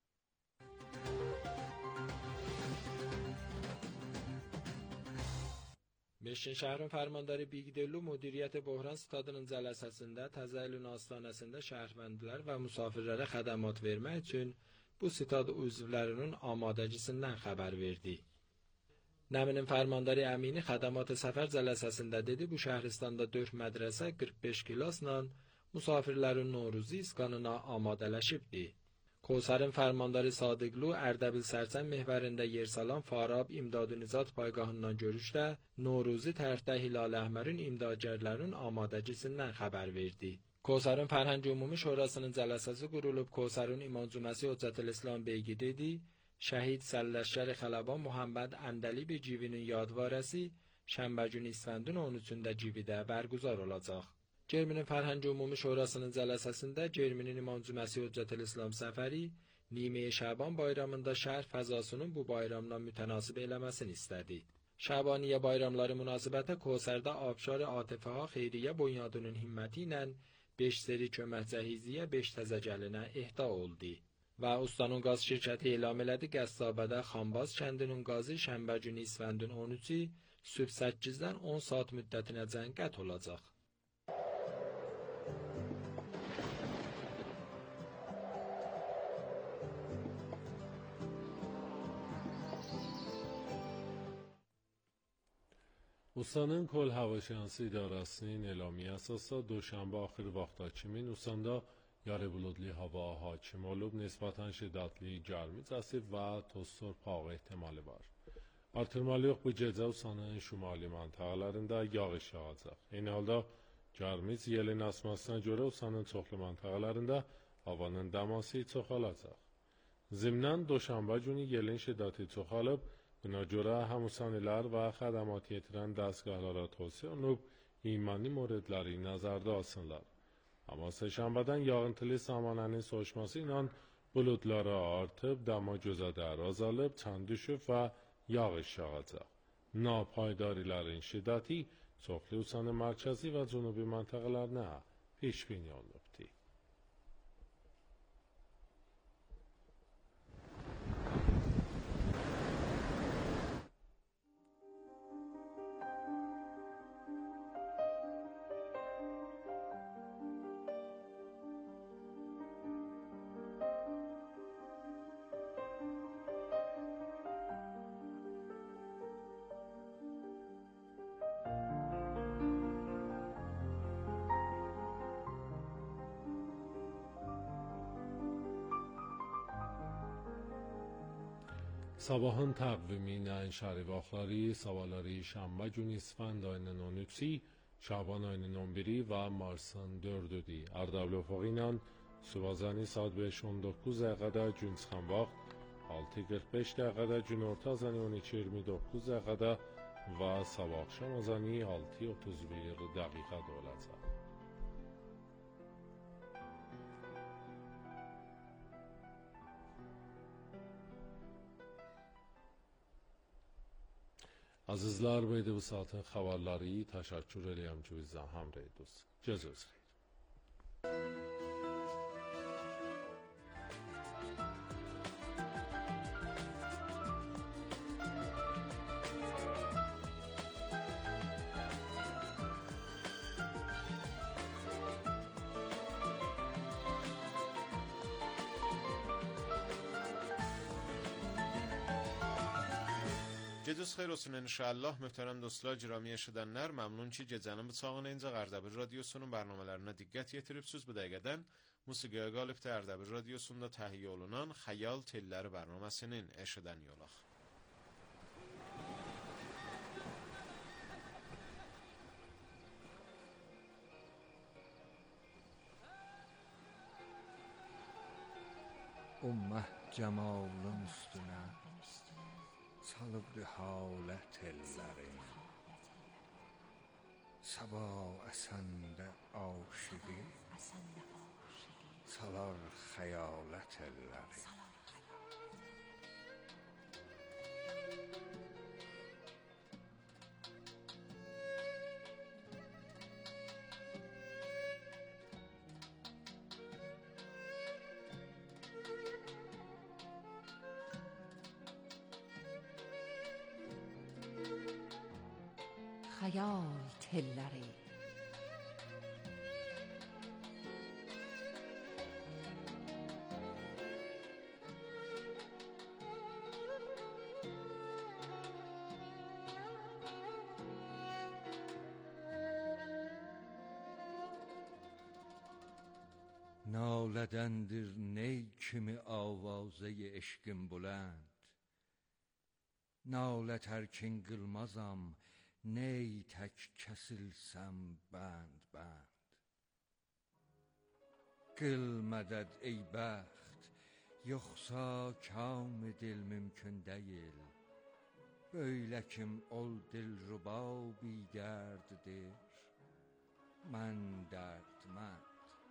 Meşin şəhərin fərmandarı Bigdellu müdiriyyət böhran stadının cələsəsində Təzəylün Astanasında şəhərvəndilər və müsafirlərə xədəmat vermək üçün bu stad üzvlərinin amadəcisindən xəbər verdi. Nəminin fərmandarı Əmini xədəmat səfər cələsəsində dedi, bu şəhristanda dörd mədrəsə qırx beş kilasla müsafirlərin Noruzi iskanına amadələşibdi. Kosarın fərmandarı Sadiqlu Ərdəbil Sərçən mehvərində yer salan Farab İmdad-ı Nizad payqahından görüşdə Noruzi tərəfdə Hilal Əhmərin imdadgərlərinin amadəcisindən xəbər verdi. Kosarın Fərhəng Ümumi Şurasının cələsəsi qurulub. Kosarın İmam Cüməsi Hüccətül İslam Beygi dedi, şəhid Səlləşkər Xələban Muhammed Əndəli Becivinin yadvarəsi şənbə günü İsfəndin on üçündə Cividə bərgüzar olacaq. Cerminin Fərhəng Ümumi Şurasının cələsəsində Cerminin İmam Cüməsi Hüccətül İslam səfəri Nime-i Şaban bayramında şəhər fəzasının bu bayramla mütənasib eləməsini istədi. Şabaniyə bayramları münasibətə Kosərdə Abşar Atifəha Xeyriyyə Bunyadının himməti ilə beş seri kömək cəhizliyə beş təzəcəlinə ehda oldu. Və ustanın qaz şirkəti elam elədi Qəssabədə Xambaz kəndinin qazı şənbə günü İsfəndin on üçü sübh səkkizdən on saat müddətinə cəngət olacaq. Ustanın Kol Havaşansı İdarəsinin elamiyyə əsasda Doşənbə axır vaxta kimin Ustandə yarı buludlu hava hakim olub, nisbətən şiddətli gərmiz əsib və toz torpaq ehtimali var. Artırmalı yox, bu gecə Ustanın şimali məntəqələrində yağış yağacaq. Eyni halda gərmiz yelin əsmasına görə Ustanın çoxlu məntəqələrində havanın dəması çoxalacaq. Zimnən Doşənbə günü yelin şiddəti çoxalıb, buna görə həm usanilər və xədəmat yetirən dəstgahlara tövsiyə olunub, imani moredləri nəzərdə alsınlar. Amma səhşənbədən yağıntılı samanənin soğuşması ilə buludlara artıb, dəma gözə dər azalıb, çən düşüb və yağış yağacaq. Napaydarilərin şiddəti çoxlu usanın mərkəzi və cənubi məntəqələrinə peşbini olunubdur. Sabahın təqvimi ilə şəhəri vaxtları, sabahları şənbə günü İsfənd ayının on üçü, Şaban ayının on biri və Marsın dördüdür. Ərdəbil ofağı ilə Suvazəni saat beş on doqquz dəqiqədə gün çıxan vaxt, altı qırx beş dəqiqədə gün orta azəni on iki iyirmi doqquz dəqiqədə və sabah axşam azəni altı otuz bir dəqiqədə olacaq. Azizlər, beydi bu saatın xəbərləri təşəkkür eləyəm ki, bizdən həmrə ediniz. Gözünüz xeyir. Gecəniz xeyir olsun inşallah. Möhtərəm dostlar, girami eşidənlər, məmnun ki, gecənin bıçağını incə Ərdəbil radiosunun bərnamələrinə diqqət yetiribsiniz. Bu dəqiqədən musiqiyə qalibdə Ərdəbil radiosunda təhiyyə olunan Xəyal Telləri bərnaməsinin eşidən yolaq. Ummah cemalın üstüne salıbdı halet ellerin. Sabah əsəndə aşıqı salar xəyalət ellərin. Xəyal telləri. Nalədəndir ney kimi avazəyi eşqim bulənd. Nalə tərkin qılmazam, ney tək kəsilsəm bənd bənd. Qıl mədəd ey bəxt, yoxsa kam dil mümkün deyil. Böylə kim ol dilruba bidərddir, mən dərdmənd.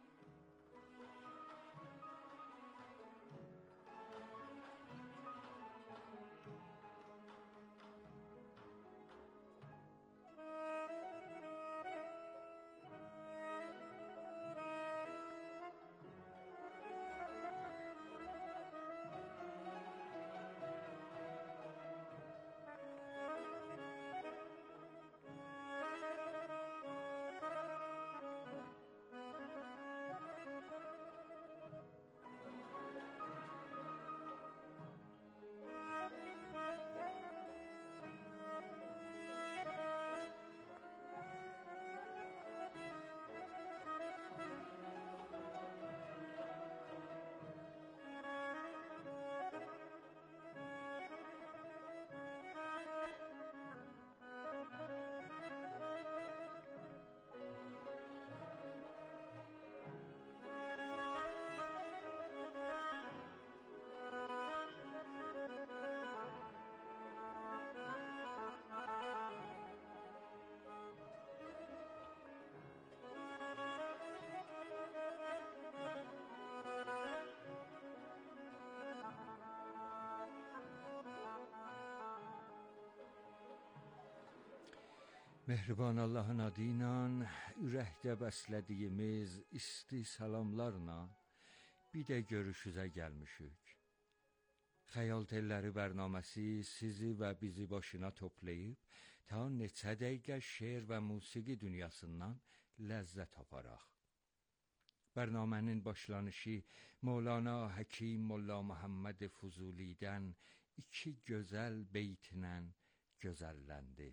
Mehriban Allahın adı ilə ürəkdə bəslədiyimiz isti salamlarla bir də görüşüzə gəlmişik. Xəyal telləri bərnaməsi sizi və bizi başına toplayıb ta neçə dəqiqə şeir və musiqi dünyasından ləzzət aparaq. Bərnamənin başlanışı Mevlana Həkim Molla Muhammed Fuzulidən iki gözəl beytlə gözəlləndi.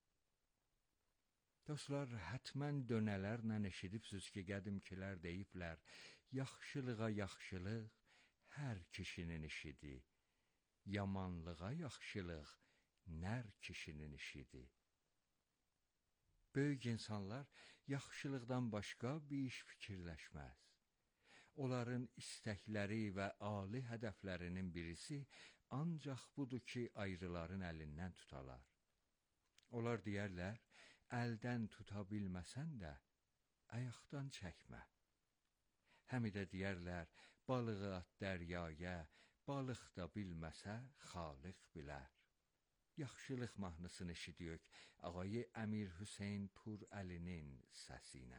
Dostlar, hətmən dönələrlə eşidibsiniz ki, qədimkilər deyiblər, yaxşılığa yaxşılıq hər kişinin işidir, yamanlığa yaxşılıq nər kişinin işidir. Böyük insanlar yaxşılıqdan başqa bir iş fikirləşməz. Onların istəkləri və ali hədəflərinin birisi ancaq budur ki, ayrıların əlindən tutalar. Onlar deyərlər, əldən tuta bilməsən də, ayaqdan çəkmə. Həmi də deyərlər, balığı at dəryaya, balıq da bilməsə, xaliq bilər. Yaxşılıq mahnısını eşidiyük, ağayı Əmir Hüseyn Pur Əlinin səsinə.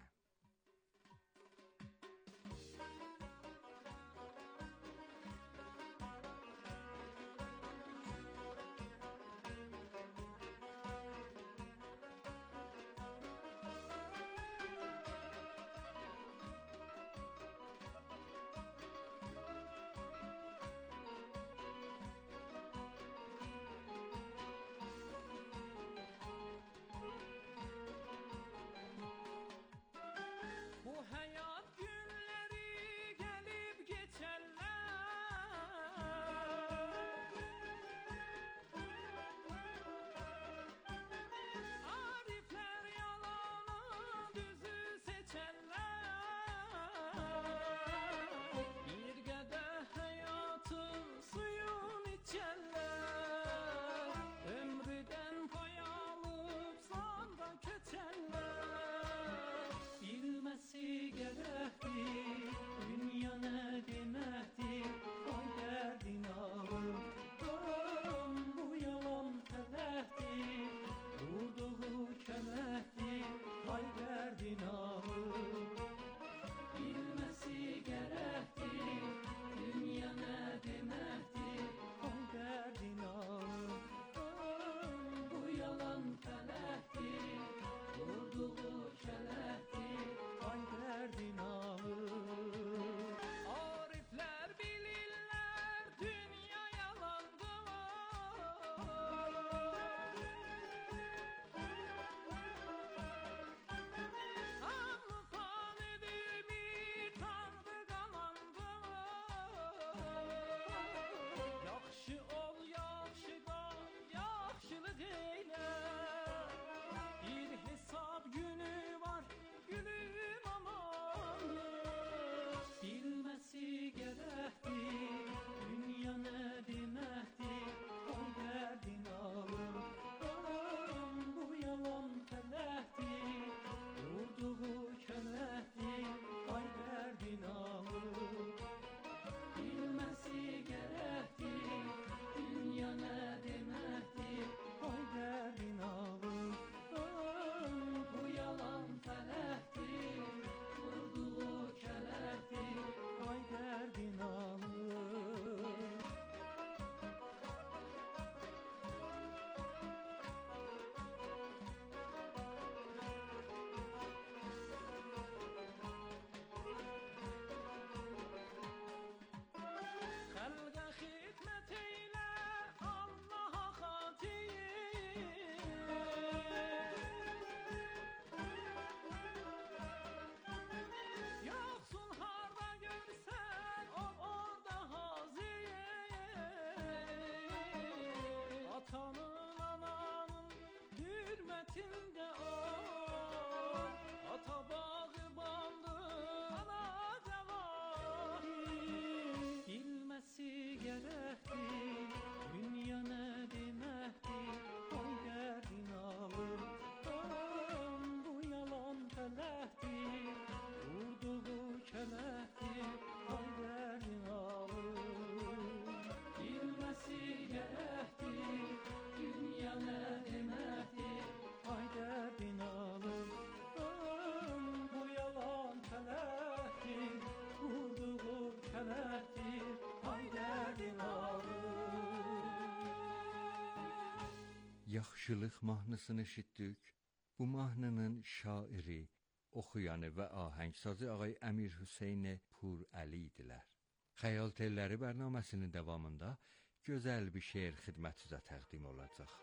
Yaxşılıq mahnısını eşitdik. Bu mahnının şairi, oxuyanı və ahəngsazı ağay Əmir Hüseyn Pur Əli idilər. Xəyal telləri bərnaməsinin davamında gözəl bir şeir xidmətinizə təqdim olacaq.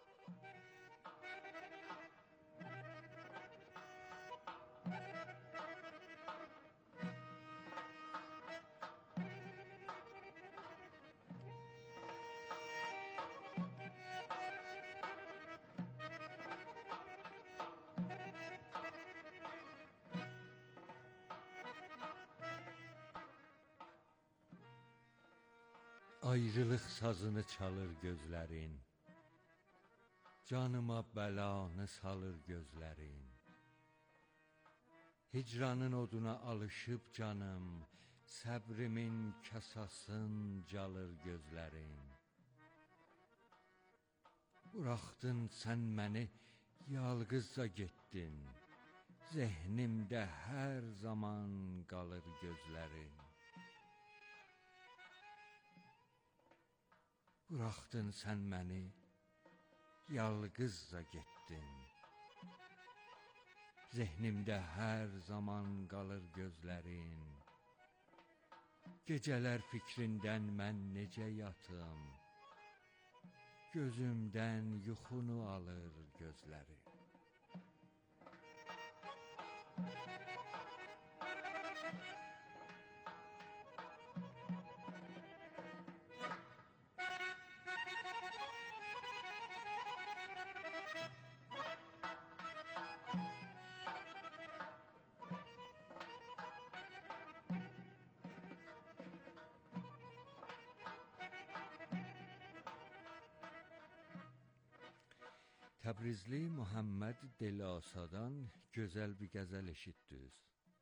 Ayrılıq sazını çalır gözlərin, canıma bəlanı salır gözlərin. Hicranın oduna alışıb canım, səbrimin kasasın calır gözlərin. Buraxdın sən məni, yalqızca getdin, zehnimdə hər zaman qalır gözlərin. Buraxdın sən məni, yalqızca getdin, zehnimdə hər zaman qalır gözlərin. Gecələr fikrindən mən necə yatım, gözümdən yuxunu alır gözlərin. Təbrizli Muhammed Delasadan gözəl bir qəzəl eşitdiniz.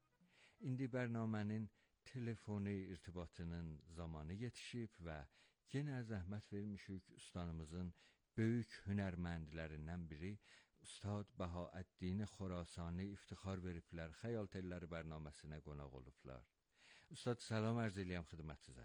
İndi bərnamənin telefoni irtibatının zamanı yetişib və yenə zəhmət vermişik ustanımızın böyük hünərməndlərindən biri Ustad Bahaəddin Xorasani iftixar veriblər, Xəyal telləri bərnaməsinə qonaq olublar. Ustad, salam ərz eləyəm xidmətinizə.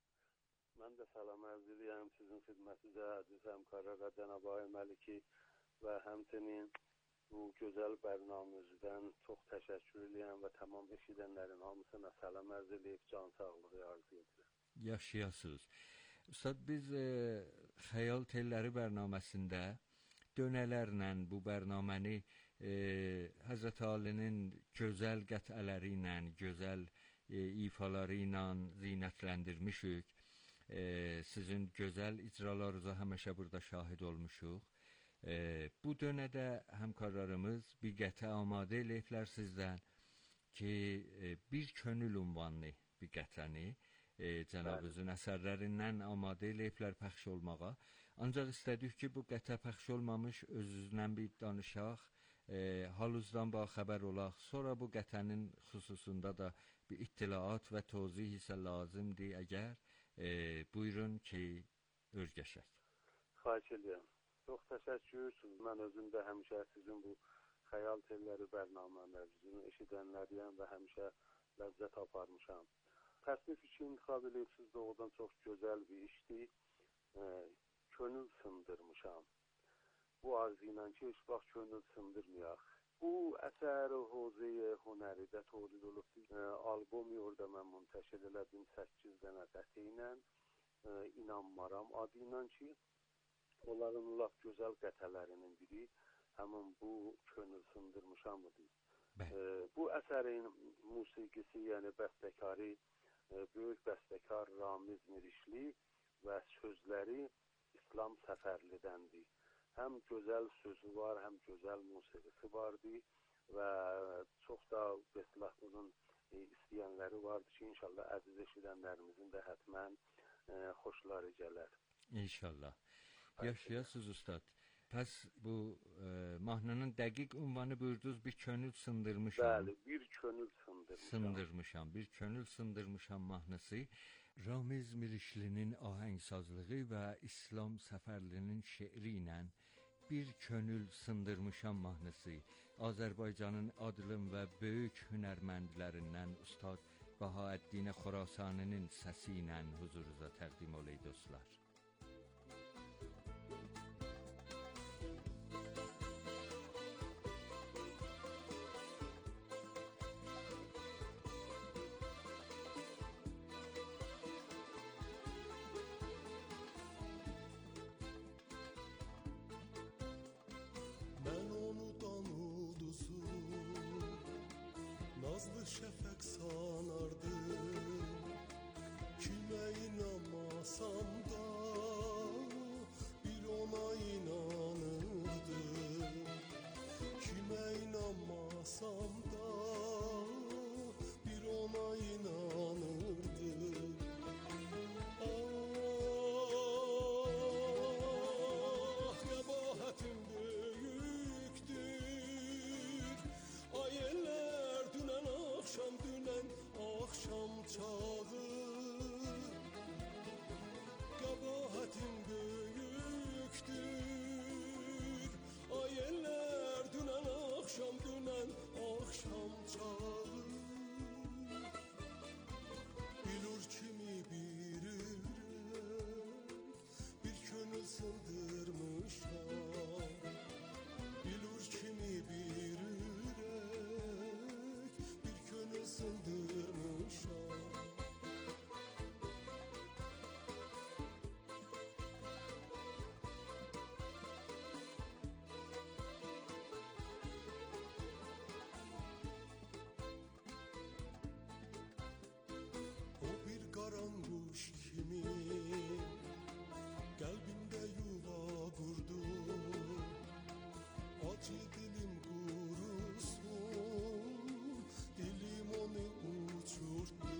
Mən də salam ərz eləyəm sizin xidmətinizə, əziz həmkarlara, Cənab Ağay Məliki və həmçinin bu gözəl bərnaməmizdən çox təşəkkür edirəm və tamam eşidənlərin hamısına salam ərz edib can sağlığı arzu edirəm. Yaşayasınız. Ustad, biz e, Xəyal telləri bərnaməsində dönələrlə bu bərnaməni e, Həzrət Alinin gözəl qətələri ilə, gözəl e, ifaları ilə zinətləndirmişik. E, sizin gözəl icralarınıza həmişə burada şahid olmuşuq. E, bu dönədə həmkarlarımız bir qətə amadə eləyiblər sizdən ki, e, bir könül ünvanlı bir qətəni e, cənabınızın əsərlərindən amadə eləyiblər pəxş olmağa. Ancaq istədik ki, bu qətə pəxş olmamış özünüzdən bir danışaq, e, halınızdan xəbər olaq. Sonra bu qətənin xüsusunda da bir ittilaat və tozih isə lazımdır. Əgər e, buyurun ki, örgəşək. Xahiş edirəm. Çox təşəkkür. Mən özüm də həmişə sizin bu Xəyal telləri bərnamələrinizi eşidənləriyəm və həmişə ləzzət aparmışam. Təsnif üçün intiqab edib doğrudan çox gözəl bir işdir. E, könül sındırmışam. Bu arzu ilə ki, heç vaxt könül sındırmayaq. Bu əsər hozey hünəridə tolid olub. E, albomi orada mən müntəşir elədim səkkiz dənə qəti ilə. E, İnanmaram adı ilə ki, onların laf gözəl qətələrinin biri həmin bu könül sındırmışamıdır. E, bu əsərin musiqisi, yəni bəstəkarı, e, böyük bəstəkar Ramiz Mirişli və sözləri İslam Səfərlidəndir. Həm gözəl sözü var, həm gözəl musiqisi vardı və çox da beslah bunun e, istəyənləri vardı ki, inşallah əziz eşidənlərimizin də hətmən e, xoşları gələr. İnşallah. Yaşayasınız ustad. Pəs bu e, mahnının dəqiq ünvanı buyurdunuz, bir könül sındırmışam. Bəli, bir könül sındırmışam. Sındırmışam, bir könül sındırmışam mahnısı. Ramiz Mirişlinin ahəngsazlığı və İslam Səfərlinin şeiri ilə bir könül sındırmışam mahnısı Azərbaycanın adlım və böyük hünərməndlərindən Ustad Bahaəddin Xorasani'nin səsi ilə huzurunuza təqdim olay dostlar. nazlı şəfəq sanardım. Kimə inanmasam da bir ona inanırdım. Kimə inanmasam da bir ona inanırdım. Ah, qəbahatim böyükdür. Ay eller dünən axşam, dünən axşam çağı. Qəbahatim böyükdür. Ay eller dünən axşam, dünən axşam çağı. Bilur kimi bir ürək, bir könül sındırmışam. Bilur kimi bir ürək, bir könül sındırmışam. O bir qaranquş kimi qəlbimdə yuva qurdu. Acı dilim qurusun, dilim onu uçurtdu.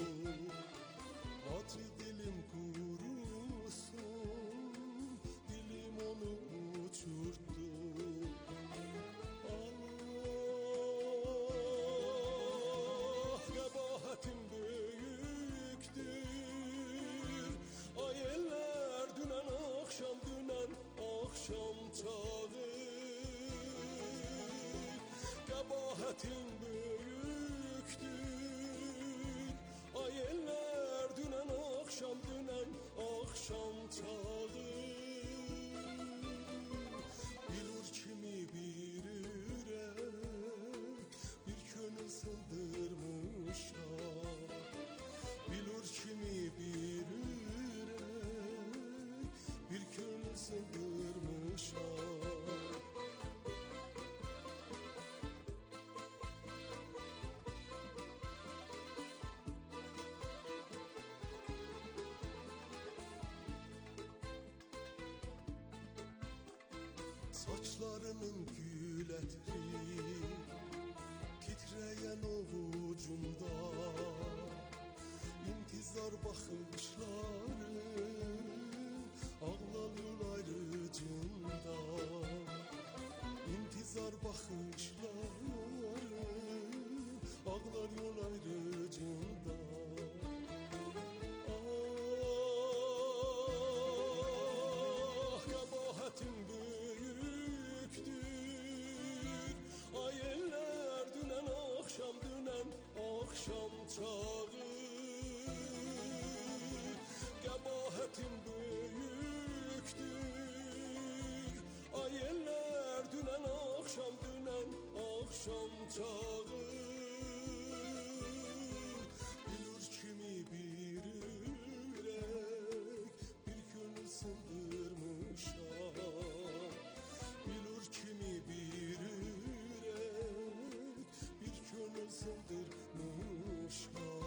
Acı dilim qurusun, dilim onu uçurtdu. Ah, qəbahatim böyükdür. Ay eller dünən axşam, dünən axşam çağı. Qəbahatim böyükdür. Ay eller dünən axşam, dünən axşam çağı. Bilur kimi bir ürək, bir könül sındırmışam. Bilur kimi bir ürək, bir könül sındırmışam. Saçlarının gül ətri titrəyən ovucumda. İntizar baxışları ağlanır ayrıcında. İntizar baxışları ağlar yol ayrıcında. Ah, qəbahatim böyükdür. Ay eller dünən axşam, dünən axşam çağı. Qəbahatim böyükdür. Ay eller dünən axşam, dünən axşam çağı. Bilur kimi bir ürək, bir könül sındırmışam. Bilur kimi bir ürək, bir könül sındırmışam.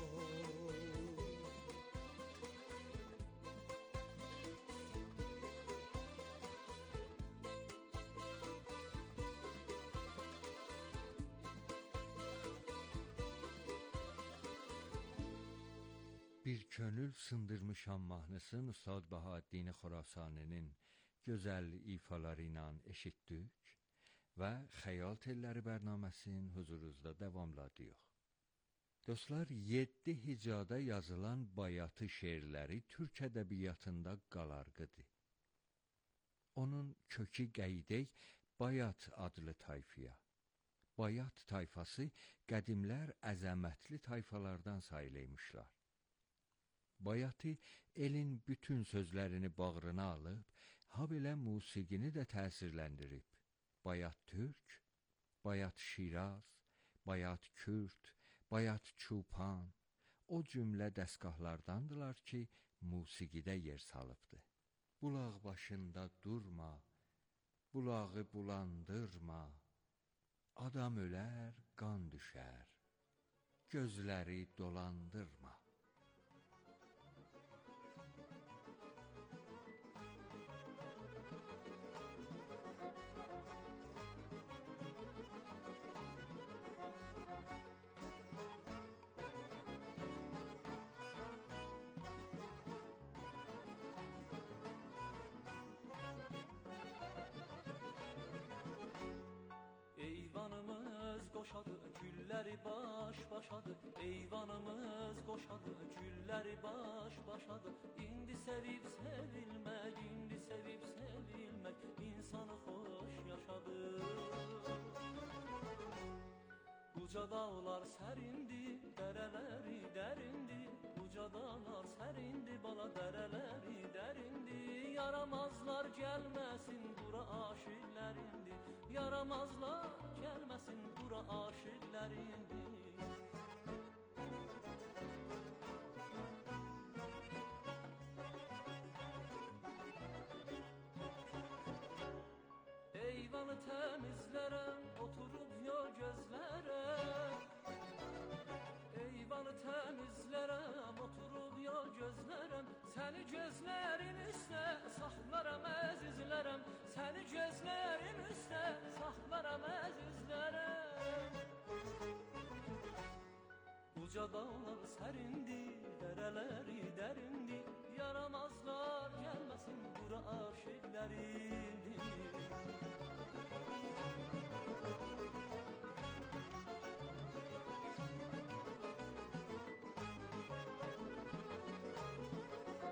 Bir könül sındırmışam mahnısını Ustad Bahaəddin Xorasani'nin gözəl ifaları ilə eşitdik və Xəyal Telləri bərnaməsinin huzurunuzda davamladıq. Dostlar, yeddi hicada yazılan bayatı şeirləri Türk ədəbiyyatında qalarqıdır. Onun kökü qeydək Bayat adlı tayfaya. Bayat tayfası qədimlər əzəmətli tayfalardan sayılmışlar. Bayatı elin bütün sözlərini bağrına alıb, habelə musiqini də təsirləndirib. Bayat Türk, Bayat Şiraz, Bayat Kürt, Bayat Çupan, o cümlə dəstgahlardandılar ki, musiqidə yer salıbdı. Bulaq başında durma, bulağı bulandırma, adam ölər, qan düşər. gözləri dolandırma. Eyvanımız qoşadı, gülləri baş başadı. Eyvanımız qoşadı, gülləri baş başadı. İndi sevib sevilmək, indi sevib sevilmək insanı xoş yaşadı. Uca dağlar sərindi, dərələri dərindi. Uca dağlar sərindi, bala dərələri dərindi. Yaramazlar gəlməsin bura aşiqlər indi. Yaramazlar gəlməsin bura aşiqlər indi. Eyvanı təmizlərəm, oturub yo gözlərəm. Eyvanı təmizlərəm, oturub yo gözlərəm. Səni gözlərin üstə saxlaram əzizlərəm. Səni gözlərin üstə saxlaram əzizlərəm. Uca dağlar sərindi, dərələri dərindi. Yaramazlar gəlməsin bura aşiqləri.